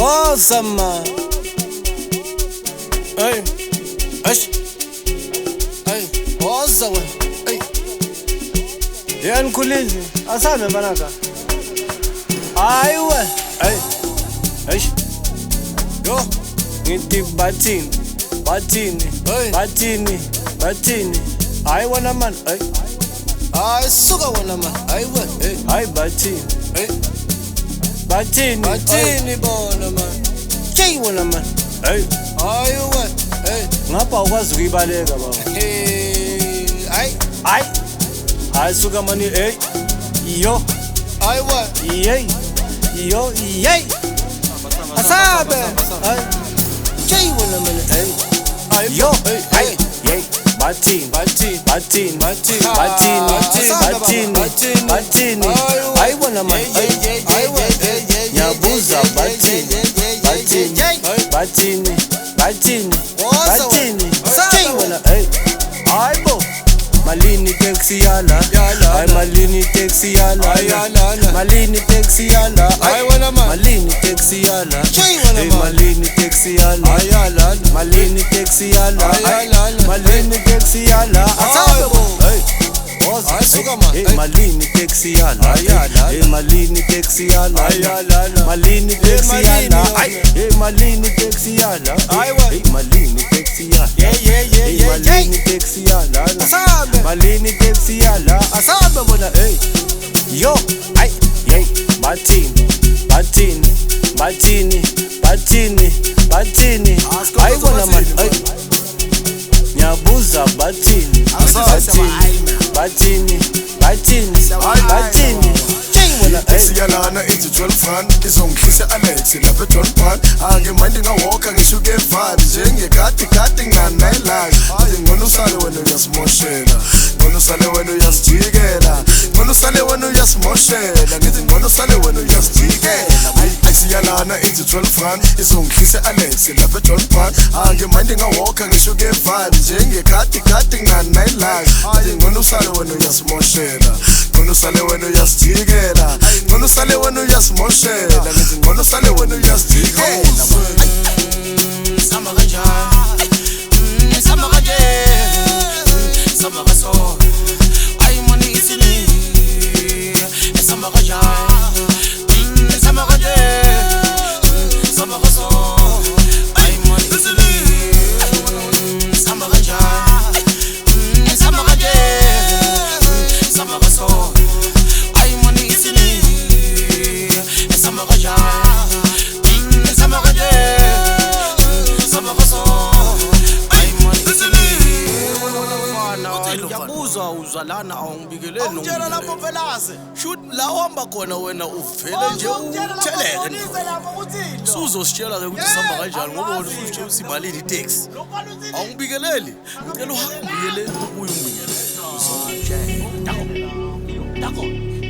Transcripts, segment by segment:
woza man. Hey, ash, hey, woza we, hey. Yani kulizi, asame banaka. Aywe, hey, ash, yo, ngithi batini, batini. I wanna man, hey. I suka wanna man, aywe, hey, ay batini, hey. Batini bona man. Jay wanna man. Hey. Aywe. Hey. Ngapha ukwazi ukuyibaleka baba. Hey. Ay. Ay suka mani hey. Yo. Aywe. Yo. Asabe. Ay. Jay wanna man. Hey. Yo. Hey. Batini. I wanna man. Nyabuza batini. Jay wanna hey. Aibo. Malini taxi yala. Ay malini taxi yala. Malini taxi yala. I wanna man. Malini taxi yala. Jay wanna man. Malini taxi yala. Malini taxi yala. Malini taxi yala. Asabo. Hey. Ay suka man. Hey malini taxi yala. Hey malini taxi yala. Malini taxi yala. Hey malini taxi yala. Hey malini taxi yala. Hey malini taxi yala. Asabe. Malini taxi yala. Asabe bona hey. Yo. Ay. Hey. Batini. I wanna man. Hey. Nyabuza batini. Siyalana ithi 12 rand izongihlisa Alex lapha eJohn Park angimandi ngawalka ngishuke vibe njengekati nganayilanga ngcono usale wena uyasimoshela ngcono usale wena uyasijikela ngcono usale wena uyasimoshela ngithi ngcono usale wena uyasijikela siyalana ithi 12 rand izongihlisa Alex lapha eJohn Park angimandi ngawalka ngishuke vibe njengekati nganayilanga ngcono usale wena uyasimoshela ngcono usale wena uyasijikela ngcono usale wena uyasimoshela ngithi ngcono usale wena uyasijikela Samba kanjani Samba kaso Ay money isini Samba kanjani Samba kaso Ay money isini Samba kanjani Samba kaso Ay money isini Samba kanjani Samba kaso Ay money isini Yabuza uzalana awungibikeleli Awutshela lapho velase. Shoot la uhamba khona wena uvele nje utheleke Suzositshela ke ukuthi sihamba kanjani ngoba wena usutshela usimalini taxi Awungibikeleli ngicela uhambiyele ubuye ungibingelele Dako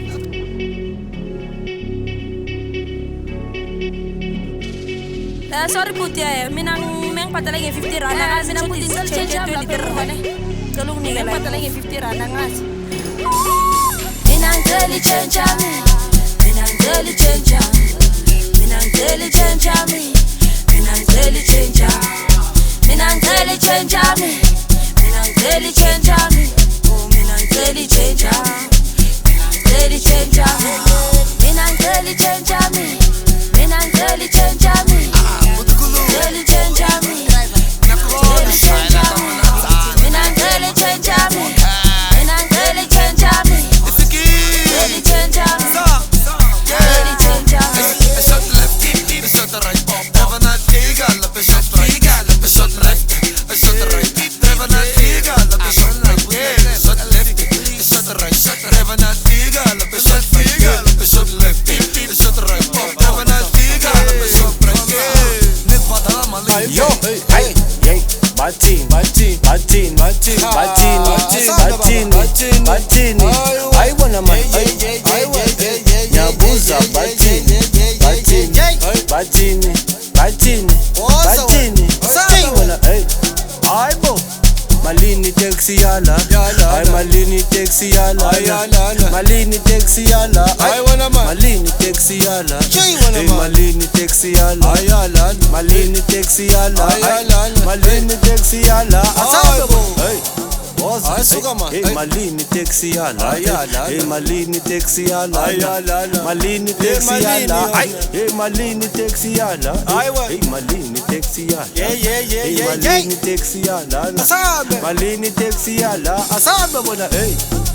Sorry puti mina ngiphatala nge-50 rand mina puti ngichange 23 rand ngicela ukunikela ngiphatala nge-50 rand ngathi mina ngicela change yami mina ngicela change yami mina ngicela change yami mina ngicela change yami mina ngicela change yami mina ngicela change yami oh mina ngicela change yami mina ngicela change yami mina ngicela change yami mina ngicela change yami Daily change me, daily change me. Mina daily change me, mina daily change me. Daily change me, daily change me. Shot left, shot right, never not egal. Shot right, shot left, shot right, never not egal. Shot right, shot left, shot right, never not egal. Shot right, shot left, shot right, never not egal. Shot right. Yo, hey, batini. I wanna man, Nyabuza batini. Jay wanna hey, Aibo. malini taxi yala, ay malini taxi yala, malini taxi yala, ay malini taxi yala, ay malini taxi yala, malini taxi yala, ay malini taxi yala, asabo, hey. Ay, suka man. Hey, malini taxi yala, hey, malini taxi yala, malini taxi yala, ay, hey, malini taxi yala, hey, malini taxi yala, hey, malini taxi yala, Asabe. malini taxi yala, asabe mo na, hey.